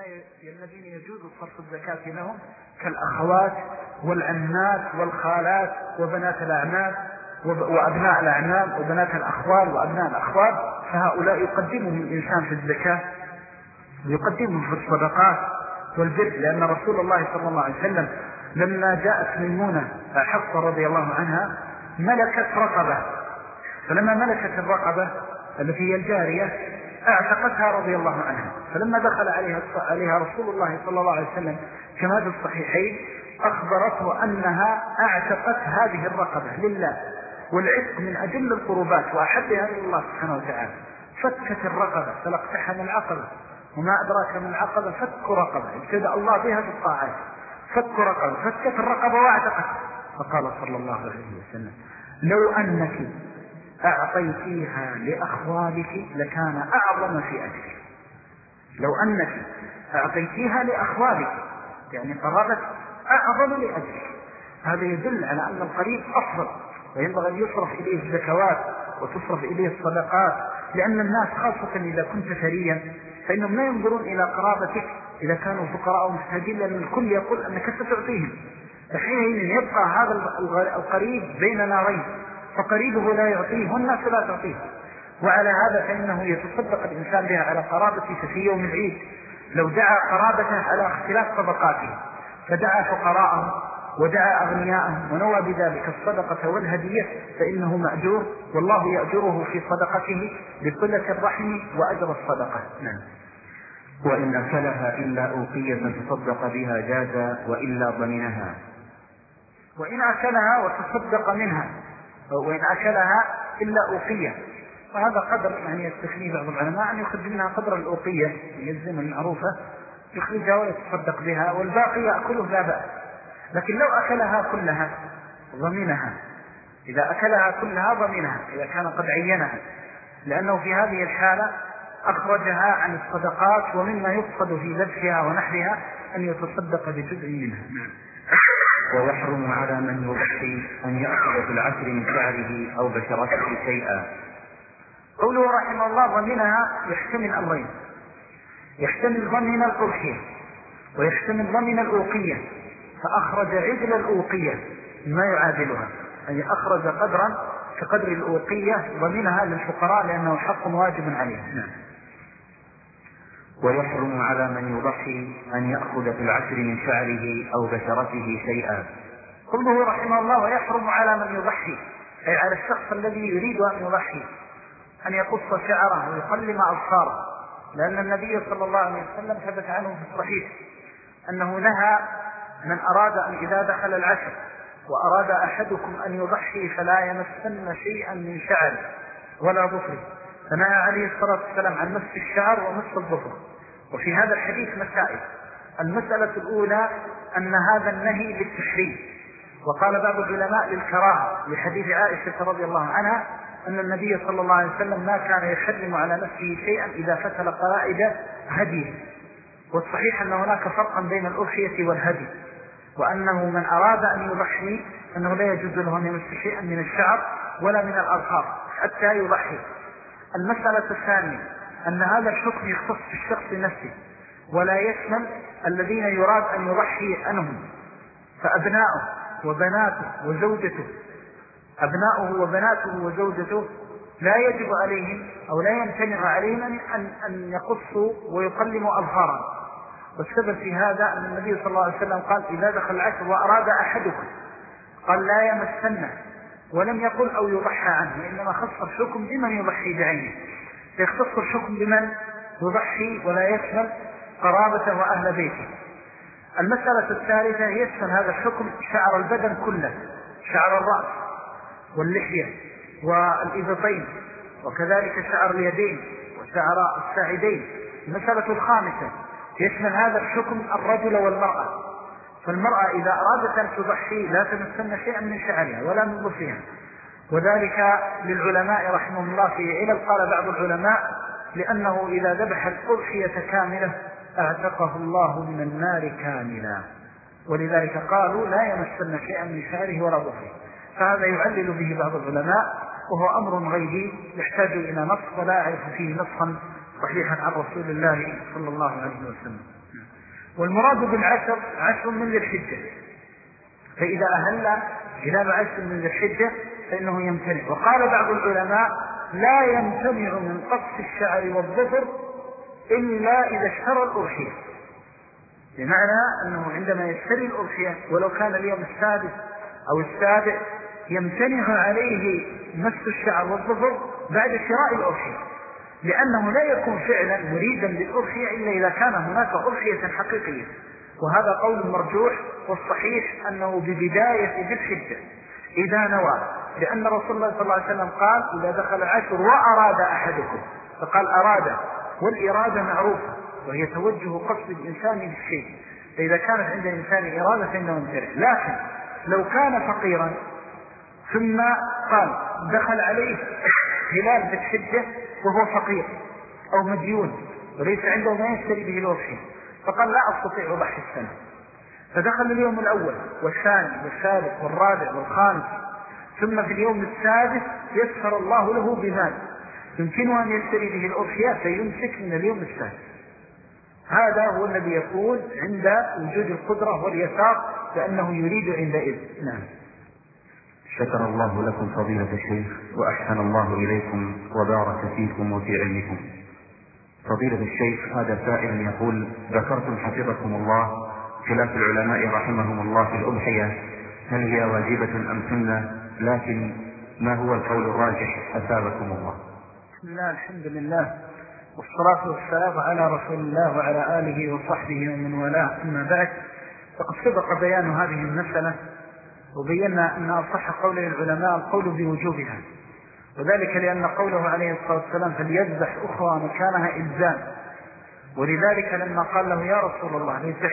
الذين يجوز صرف الزكاة لهم كالأخوات والعمات والخالات وبنات الأعمام وأبناء الأعمام وبنات الأخوال وأبناء الأخوال، فهؤلاء يقدمهم الإنسان في الزكاة ويقدمهم في الصدقات والبر، لأن رسول الله صلى الله عليه وسلم لما جاءت ميمونة حفصة رضي الله عنها ملكت رقبة، فلما ملكت الرقبة التي هي الجارية اعتقتها رضي الله عنها، فلما دخل عليها رسول الله صلى الله عليه وسلم كما في الصحيحين أخبرته أنها اعتقت هذه الرقبة لله، والعتق من أجل القربات وأحبها إلى الله سبحانه وتعالى، فكت الرقبة فلاقتحم العقبة، وما أدراك من العقبة فك رقبة، ابتدأ الله بها في الطاعات، فك رقبة، فكت الرقبة واعتقت، فقال صلى الله عليه وسلم لو أنك أعطيتيها لأخوالك لكان أعظم في أجرك. لو أنك أعطيتيها لأخوالك يعني قرابة أعظم لأجرك. هذا يدل على أن القريب أفضل، وينبغي أن يصرف إليه الزكوات وتصرف إليه الصدقات، لأن الناس خاصة إذا كنت ثريا فإنهم لا ينظرون إلى قرابتك إذا كانوا فقراء أو محتاجين، لأن الكل يقول أنك ستعطيهم، فحينئذ يبقى هذا القريب بين نارين، فقريبه لا يعطيه والناس لا تعطيه، وعلى هذا فإنه يتصدق الإنسان بها على قرابته في يوم العيد. لو دعا قرابته على اختلاف طبقاته فدعا فقراءهم ودعا أغنياءهم ونوى بذلك الصدقة والهدية فإنه مأجور، والله يأجره في صدقته بقلة الرحم وأجر الصدقة. نعم. وإن أكلها إلا أوقية تصدق بها جاز وإلا ضمنها. وإن أكلها وتصدق منها، وإن أكلها إلا أوقية، وهذا قدر يعني يستخدم بعض العلماء أن يخرج منها قدر الأوقية يلزم المعروفة يخرجها ويتصدق بها، والباقي يأكله لا بأس. لكن لو أكلها كلها ضمنها، إذا أكلها كلها ضمنها إذا كان قد عينها، لأنه في هذه الحالة أخرجها عن الصدقات، ومما يقصد في ذبحها ونحرها أن يتصدق بجزء منها. ويحرم على من يضحي أن يأخذ في العشر من شعره أو بشرته شيئا. قوله رحمه الله ضمنها يحتمل أمرين، يحتمل ضمن الأضحية ويحتمل ضمن الأوقية، فأخرج عدل الأوقية ما يعادلها، أي أخرج قدرا كقدر الأوقية ضمنها للفقراء لأنه حق واجب عليه. ويحرم على من يضحي أن يأخذ في العشر من شعره أو بشرته شيئا. قوله رحمه الله ويحرم على من يضحي أي على الشخص الذي يريد أن يضحي أن يقص شعره ويقلم أظفاره، لأن النبي صلى الله عليه وسلم ثبت عنه في الصحيح أنه نهى من أراد أن إذا دخل العشر وأراد أحدكم أن يضحي فلا يمسن شيئا من شعره ولا ظفره، فنهى عليه الصلاة والسلام عن مس الشعر ومس الظفر. وفي هذا الحديث مسائل. المسألة الأولى أن هذا النهي للتحريم، وقال بعض العلماء للكراهة، لحديث عائشة رضي الله عنها أن النبي صلى الله عليه وسلم ما كان يحرم على نفسه شيئا إذا فتل قرائد هديه. والصحيح أن هناك فرقا بين الأضحية والهدي، وأنه من أراد أن يضحي أنه لا يجوز له أن يمس شيئا من الشعر ولا من الأظفار حتى يضحي. المسألة الثانية أن هذا الحكم يختص بالشخص نفسه ولا يشمل الذين يراد أن يضحي عنهم، فأبناؤه وبناته وزوجته، أبناؤه وبناته وزوجته لا يجب عليهم أو لا يمتنع عليهم أن يقصوا ويقلموا أظفارا. والسبب في هذا أن النبي صلى الله عليه وسلم قال إذا دخل العشر وأراد أحدكم قال لا يمسنه، ولم يقل أو يضحى عنه، إنما خص الحكم بمن يضحي بعينه، فيختص الحكم بمن يضحي ولا يشمل قرابته وأهل بيته. المسألة الثالثة يشمل هذا الحكم شعر البدن كله، شعر الرأس واللحية والإبطين، وكذلك شعر اليدين وشعر الساعدين. المسألة الخامسة يشمل هذا الحكم الرجل والمرأة، فالمرأة إذا أرادت أن تضحي لا تمسن شيئا من شعرها ولا من ظفرها، وذلك للعلماء رحمهم الله في علل. قال بعض العلماء لأنه إذا ذبح الأضحية كاملة أعتقه الله من النار كاملا، ولذلك قالوا لا يمسن شيئا من شعره ولا ظفره. فهذا يعلل به بعض العلماء، وهو أمر غيبي يحتاج إلى نص ولا أعرف فيه نصا صحيحا عن رسول الله صلى الله عليه وسلم. والمراد بالعشر 10 من ذي الحجة، فإذا أهل هلال 10 من ذي الحجة فإنه يمتنع. وقال بعض العلماء لا يمتنع من قص الشعر والظفر إلا إذا اشترى الأضحية، بمعنى أنه عندما يشتري الأضحية ولو كان اليوم السادس أو السابع يمتنع عليه مس الشعر والظفر بعد شراء الأضحية، لأنه لا يكون فعلا مريدا بالأضحية إلا إذا كان هناك أضحية حقيقية. وهذا قول مرجوح، والصحيح أنه ببداية ذي الحجة إذا نوى، لأن رسول الله صلى الله عليه وسلم قال إذا دخل العشر وأراد أحدكم، فقال أراد، والإرادة معروفة وهي توجه قصد الإنسان للشيء، فإذا كانت عند الإنسان إرادة فإنه يمتنع. لكن لو كان فقيرا ثم قال دخل عليه هلال ذي الحجة وهو فقير أو مديون وليس عنده ما يشتري به الأضحية، فقال لا أستطيع أضحي السنة، فدخل اليوم الأول والثاني والثالث والرابع والخامس، ثم في اليوم السادس يسر الله له بمال يمكنه أن يشتري به الأضحية فيمسك من اليوم السادس. هذا هو الذي يكون عند وجود القدرة واليسار، لأنه يريد عندئذ. نعم. شكر الله لكم فضيلة الشيخ وأحسن الله إليكم وبارك فيكم وفي علمكم. فضيلة الشيخ، هذا سائل يقول: ذكرتم حفظكم الله خلاف العلماء رحمهم الله في الأضحية، هل هي واجبة أم سنة؟ لكن ما هو القول الراجح أثابكم الله؟ بسم الله، الحمد لله، والصلاة والسلام على رسول الله وعلى آله وصحبه ومن والاه. أما بعد، فقد سبق بيان هذه المسألة وبينا أن أصح قول العلماء القول بوجوبها، وذلك لأن قوله عليه الصلاة والسلام فليذبح أخرى مكانها إلزام، ولذلك لما قال له يا رسول الله ليس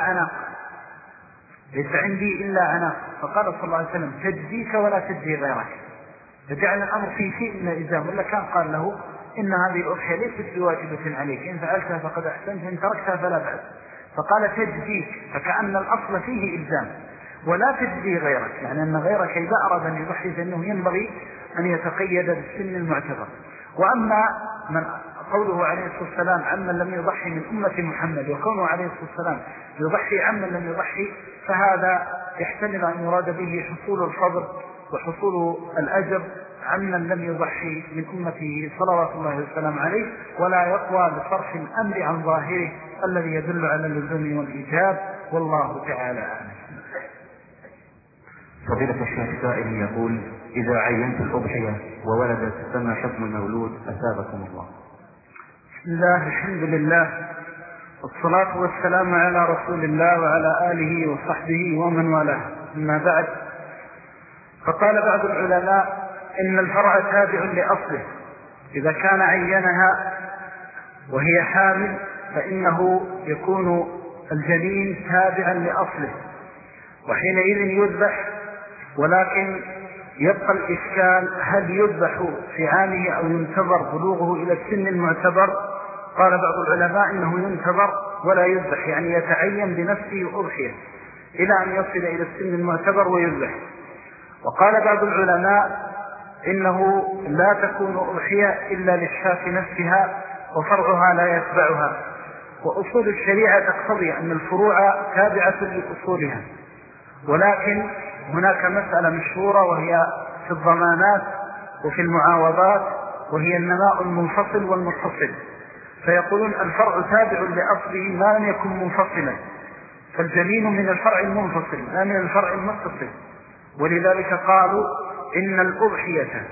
عندي إلا عناق، فقال صلى الله عليه وسلم تجزيك ولا تجزي غيرك، فجعل الأمر في شيء من الإلزام، ولا كان قال له إن هذه الأضحية ليست بواجبة عليك، إن فعلتها فقد أحسنت، إن تركتها فلا بأس، فقال تجزيك، فكأن الأصل فيه إلزام، ولا تجزي غيرك، يعني أن غيرك إذا أراد أن يضحي فإنه ينبغي أن يتقيد بالسن المعتبر. وأما من قوله عليه الصلاة والسلام عمن لم يضحي من أمة محمد، وكونه عليه الصلاة والسلام يضحي عمن لم يضحي، فهذا يحتمل أن يراد به حصول الفضل وحصول الأجر عمن لم يضحي من أمته صلوات الله والسلام عليه، ولا يقوى لصرف الأمر عن ظاهره الذي يدل على اللزوم والإيجاب، والله تعالى أعلم. فضيلة الشيخ، سائل يقول: إذا عينت الأضحية وولدت فما حكم المولود أثابكم الله؟ بسم الله، الحمد لله، والصلاة والسلام على رسول الله وعلى آله وصحبه ومن والاه. أما بعد، فقال بعض العلماء إن الفرع تابع لأصله، إذا كان عينها وهي حامل فإنه يكون الجنين تابعا لأصله، وحينئذ يذبح، ولكن يبقى الإشكال هل يذبح في عامه أو ينتظر بلوغه إلى السن المعتبر؟ قال بعض العلماء إنه ينتظر ولا يذبح، يعني يتعين بنفسه أضحية إلى أن يصل إلى السن المعتبر ويذبح. وقال بعض العلماء إنه لا تكون أضحية إلا للشاة نفسها وفرعها لا يتبعها، وأصول الشريعة تقتضي أن الفروع تابعة لأصولها، ولكن هناك مسألة مشهورة وهي في الضمانات وفي المعاوضات، وهي النماء المنفصل والمتصل، فيقولون الفرع تابع لأصله ما لم يكن منفصلا، فالجنين من الفرع المنفصل لا من الفرع المتصل، ولذلك قالوا إن الأضحية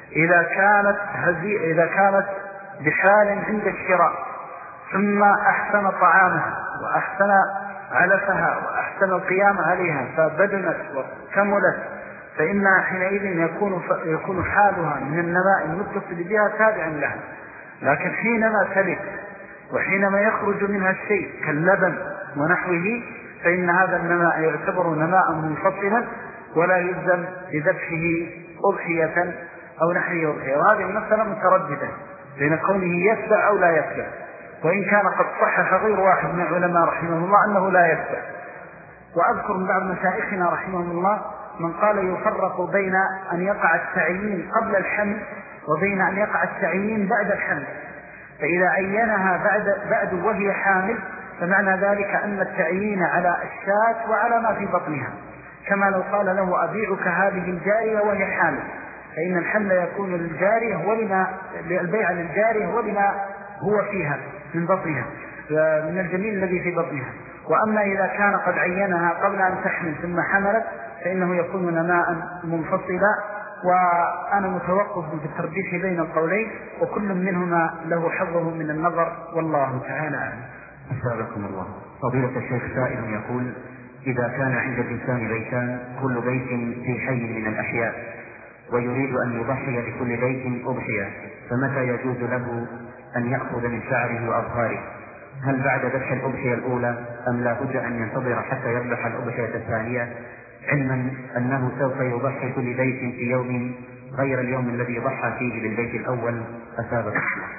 إذا كانت بحال عند الشراء ثم أحسن طعامها وأحسن علفها وأحسن القيام عليها فبدنت وكملت، فإنها حينئذ يكون حالها من النماء المتصل بها تابعا لها. لكن حينما تلد وحينما يخرج منها الشيء كاللبن ونحوه فإن هذا النماء يعتبر نماء منفصلا ولا يلزم بذبحه أضحية أو نحوه أضحية. وهذه المسألة مترددة بين كونه يتبع أو لا يتبع، وإن كان قد صحح غير واحد من العلماء رحمه الله أنه لا يتبع. وأذكر من بعض مشايخنا رحمه الله من قال يفرق بين أن يقع التعيين قبل الحمل وبين أن يقع التعيين بعد الحمل، فإذا عينها بعد وهي حامل فمعنى ذلك أن التعيين على الشاة وعلى ما في بطنها، كما لو قال له أبيعك هذه الجارية وهي حامل، فإن الحمل يكون للجارية البيع للجارية ولما هو فيها من بطنها من الجنين الذي في بطنها. وأما إذا كان قد عينها قبل أن تحمل ثم حملت فإنه يكون نماء منفصلا. وأنا متوقف في الترجيح بين القولين وكل منهما له حظه من النظر والله تعالى أعلم. أسألكم الله. فضيلة الشيخ سائل يقول: إذا كان عند الإنسان بيتان كل بيت في حي من الأحياء ويريد أن يضحي لكل بيت أضحية، فمتى يجوز له أن يأخذ من شعره وأظهاره؟ هل بعد ذبح الأضحية الأولى أم لا بد أن ينتظر حتى يذبح الأضحية الثانية، علما أنه سوف يضحي كل بيت في يوم غير اليوم الذي ضحى فيه بالبيت الأول؟ أثابك.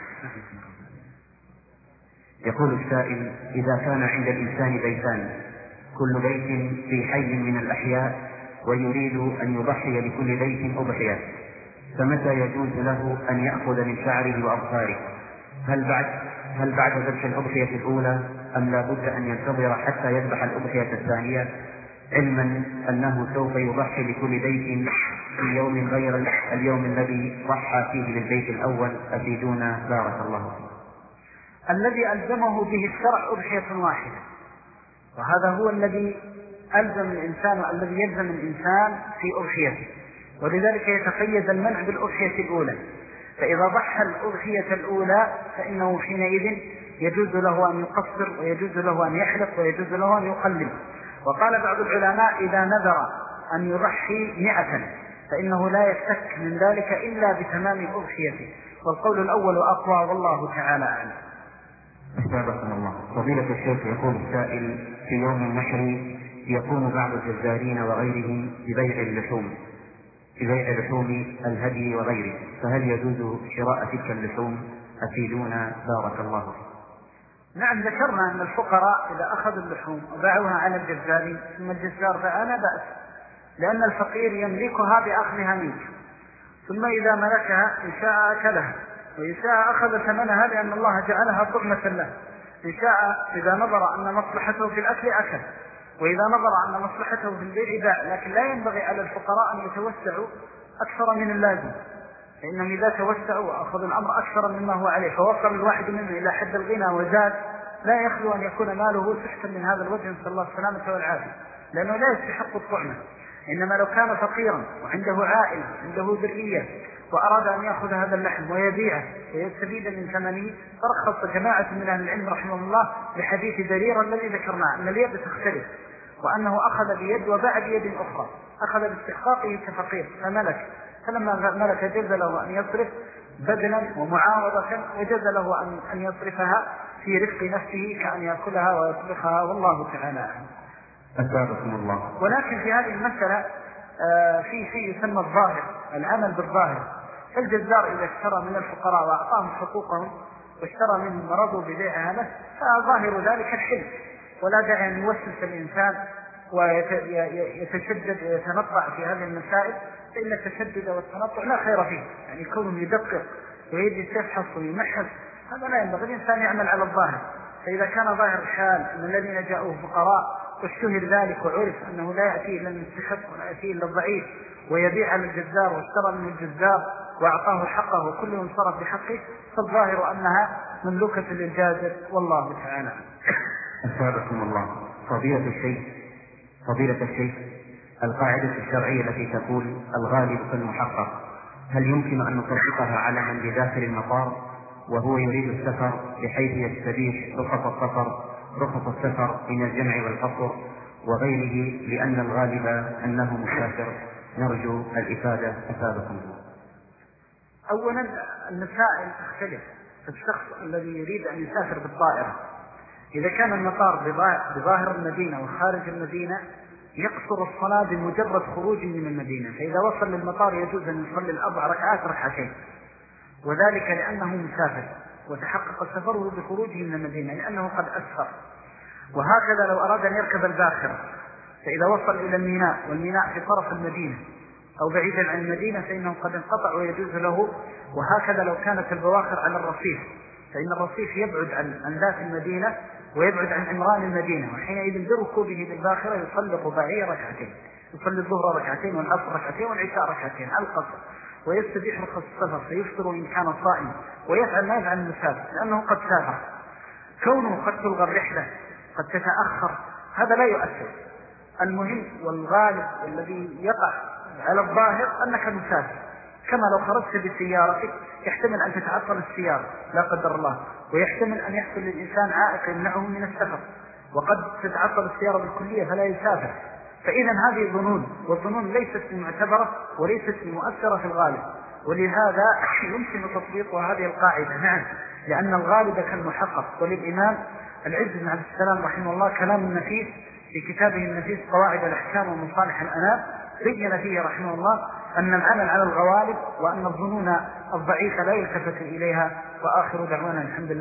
يقول السائل: إذا كان عند الإنسان بيتان كل بيت في حي من الأحياء ويريد أن يضحي لكل بيت أضحية، فمتى يجوز له أن يأخذ من شعره وأظهاره؟ هل بعد ذبح الأضحية الأولى أم لا بد أن ينتظر حتى يذبح الأضحية الثانية، علما أنه سوف يضحي لكل بيت في يوم غير اليوم الذي ضحى فيه بالبيت الأول؟ أفيدونا بارك الله فيكم. الذي ألزمه به الشرع أضحية واحدة، وهذا هو الذي ألزم الإنسان والذي يلزم الإنسان في أضحيته، ولذلك يتقيد المنع بالأضحية الأولى. فإذا ضحى الأضحية الأولى فإنه حينئذ يجوز له أن يقصر ويجوز له أن يحلق ويجوز له أن يقلل. وقال بعض العلماء: إذا نذر أن يضحي 100 فإنه لا يفتك من ذلك إلا بتمام أضحيته، والقول الأول أقوى والله تعالى أعلم. أثابكم الله. فضيلة الشيخ يقول السائل: في يوم النحر يقوم بعض الجزارين وغيرهم ببيع لحوم الهدي وغيره، فهل يجوز شراء تلك اللحوم؟ أفيدونا بارك الله فيكم. نعم، ذكرنا أن الفقراء إذا أخذوا اللحوم وباعوها على الجزارين ثم الجزار فلا بأس، لأن الفقير يملكها بأخذها منك، ثم إذا ملكها إن شاء أكلها وإن شاء أخذ ثمنها لأن الله جعلها طعمة له. إن شاء إذا نظر أن مصلحته في الأكل أكل، وإذا نظر أن مصلحته في البيع باع. لكن لا ينبغي على الفقراء أن يتوسعوا أكثر من اللازم، فإنهم إذا توسعوا وأخذوا الأمر أكثر مما هو عليه فوصل الواحد منهم إلى حد الغنى وزاد، لا يخلو أن يكون ماله سحتا من هذا الوجه، نسأل الله السلامة والعافية، لأنه لا يستحق الطعمة. إنما لو كان فقيرا وعنده عائلة عنده ذرية وأراد أن يأخذ هذا اللحم ويبيعه ويستفيد من ثمنه، فرخص جماعة من أهل العلم رحمه الله بحديث درير الذي ذكرناه أن اليد تختلف، وأنه أخذ بيد وباع بيد أخرى، أخذ باستحقاقه كفقير فملك، فلما ملك جاز له أن يصرف بدلا ومعاوضة، وجاز له أن يصرفها في رفق نفسه كأن يأكلها ويطبخها، والله تعالى أعلم. أثابكم الله. ولكن في هذه المسألة في شيء يسمى الظاهر، العمل بالظاهر. الجزار إذا اشترى من الفقراء وأعطاهم حقوقهم واشترى منهم ورضوا ببيعها له فظاهر ذلك الحل، ولا داعي أن يوسوس الإنسان ويتشدد ويتنطع في هذه المسائل، فإن التشدد والتنطع لا خير فيه. يعني كونه يدقق ويجي يفحص ويمحص هذا لا ينبغي. الإنسان يعمل على الظاهر، فإذا كان ظاهر الحال أن الذين جاءوه فقراء واشتهر ذلك وعرف أنه لا يأتي إلا المستحق ولا يأتي إلا الضعيف ويبيع على الجزار واشترى من الجزار وأعطاه حقه وكل انصرف بحقه، فالظاهر أنها مملوكة للجازر، والله تعالى. أثابكم الله. فضيلة الشيخ، القاعدة الشرعية التي تقول الغالب كالمحقق، هل يمكن أن نطبقها على من بداخل المطار وهو يريد السفر بحيث يستبيح رخص السفر من الجمع والقصر وغيره، لأن الغالب أنه مسافر؟ نرجو الإفادة. أثابكم الله. أولا المسائل تختلف في الشخص الذي يريد أن يسافر بالطائرة. إذا كان المطار بظاهر المدينة وخارج المدينة يقصر الصلاة بمجرد خروجه من المدينة، فإذا وصل للمطار يجوز أن يصلي الأربع ركعات ركعتين، وذلك لأنه مسافر وتحقق سفره بخروجه من المدينة لأنه قد أسفر. وهكذا لو أراد أن يركب الباخرة فإذا وصل إلى الميناء والميناء في طرف المدينة أو بعيدا عن المدينة فإنه قد انقطع ويجوز له. وهكذا لو كانت البواخر على الرصيف فإن الرصيف يبعد عن ذات المدينة ويبعد عن عمران المدينة، وحينئذ بركوبه بالباخرة يصلي رباعية ركعتين، يصلي الظهر ركعتين والعصر ركعتين والعشاء ركعتين على القصر، ويستبيح رخص السفر فيفطر إن كان صائم، ويفعل ما يفعل المسافر لأنه قد سافر. كونه قد تلغى الرحلة قد تتأخر هذا لا يؤثر. المهم والغالب والذي يقع على الظاهر أنك مسافر، كما لو خرجت بسيارتك يحتمل أن تتعطل السيارة لا قدر الله، ويحتمل أن يحصل للإنسان عائق يمنعه من السفر، وقد تتعطل السيارة بالكلية فلا يسافر. فإذا هذه ظنون، والظنون ليست معتبرة وليست مؤثرة في الغالب، ولهذا يمكن تطبيق هذه القاعدة. نعم، لأن الغالب كالمحقق. وللإمام العز بن عبد السلام رحمه الله كلام نفيس في كتابه النفيس قواعد الأحكام ومصالح الأنام، بين فيه رحمه الله أن العمل على الغوالب وأن الظنون الضعيفة لا يلتفت إليها. وآخر دعوانا الحمد لله.